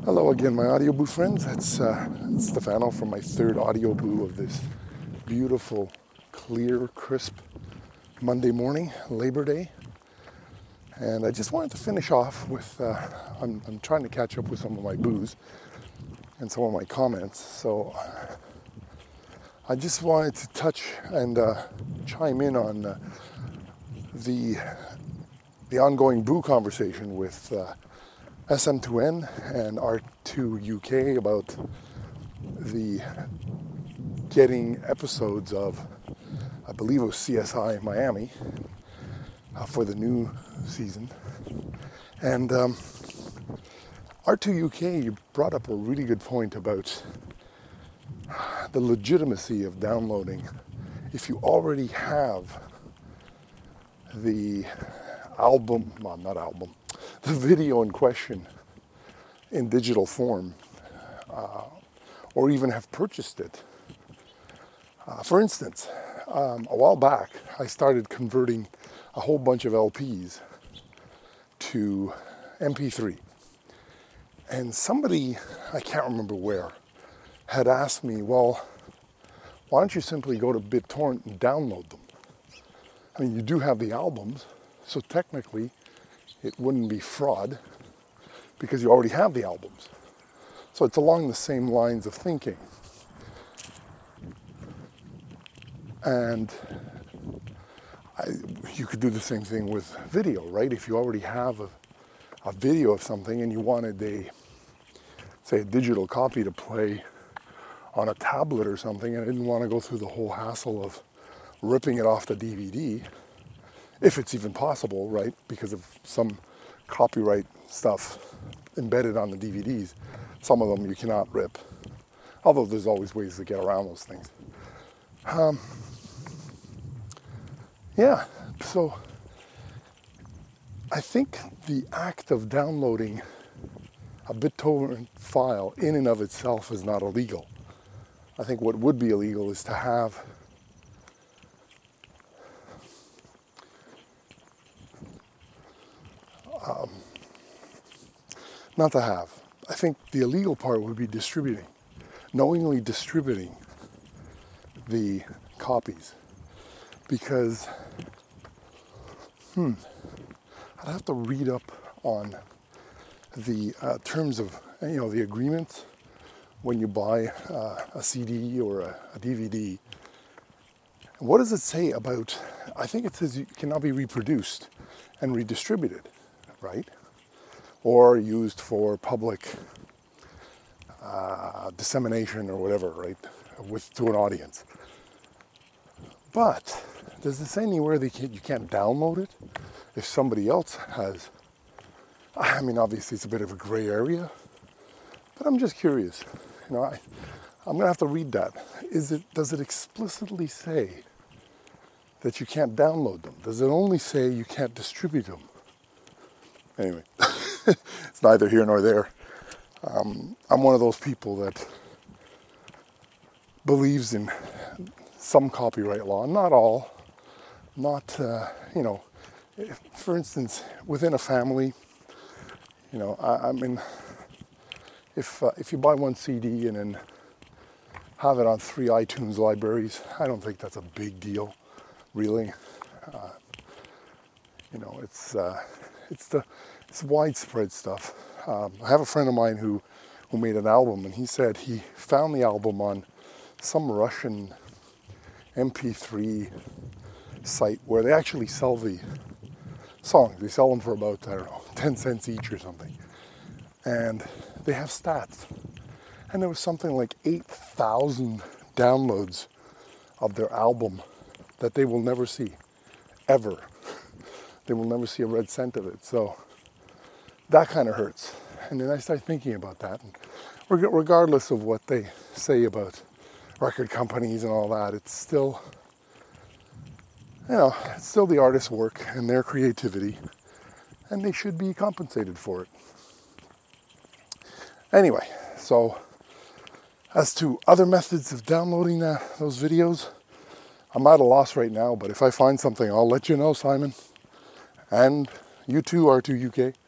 Hello again, my audio boo friends. It's Stefano from my third audio boo of this beautiful, clear, crisp Monday morning, Labor Day. And I just wanted to finish off with, I'm trying to catch up with some of my boos and some of my comments. So I just wanted to touch and chime in on the ongoing boo conversation with SM2N and R2UK about the getting episodes of, I believe it was CSI Miami for the new season. And R2UK, you brought up a really good point about the legitimacy of downloading if you already have the the video in question in digital form, or even have purchased it. For instance, a while back, I started converting a whole bunch of LPs to MP3. And somebody, I can't remember where, had asked me, well, why don't you simply go to BitTorrent and download them? I mean, you do have the albums, so technically it wouldn't be fraud because you already have the albums. So it's along the same lines of thinking. And you could do the same thing with video, right? If you already have a video of something and you wanted a digital copy to play on a tablet or something, and I didn't want to go through the whole hassle of ripping it off the DVD, if it's even possible, right? Because of some copyright stuff embedded on the DVDs. Some of them you cannot rip, although there's always ways to get around those things. Yeah, so I think the act of downloading a BitTorrent file in and of itself is not illegal. I think what would be illegal is to have not to have. I think the illegal part would be knowingly distributing the copies. Because, I'd have to read up on the terms of, the agreements when you buy a CD or a DVD. What does it say about, I think it says it cannot be reproduced and redistributed, right? Or used for public dissemination or whatever, right? To an audience. But does it say anywhere you can't download it if somebody else has? I mean, obviously it's a bit of a gray area, but I'm just curious. I'm going to have to read that. Does it explicitly say that you can't download them? Does it only say you can't distribute them? Anyway, it's neither here nor there. I'm one of those people that believes in some copyright law, not all. For instance, within a family, I mean, if you buy one CD and then have it on 3 iTunes libraries, I don't think that's a big deal, really. It's widespread stuff. I have a friend of mine who made an album, and he said he found the album on some Russian MP3 site where they actually sell the songs. They sell them for about, 10 cents each or something. And they have stats. And there was something like 8,000 downloads of their album that they will never see, ever. They will never see a red cent of it. So that kind of hurts. And then I start thinking about that. And regardless of what they say about record companies and all that, it's still, it's still the artist's work and their creativity, and they should be compensated for it. Anyway, so as to other methods of downloading those videos, I'm at a loss right now, but if I find something, I'll let you know, Simon. And you too, R2UK.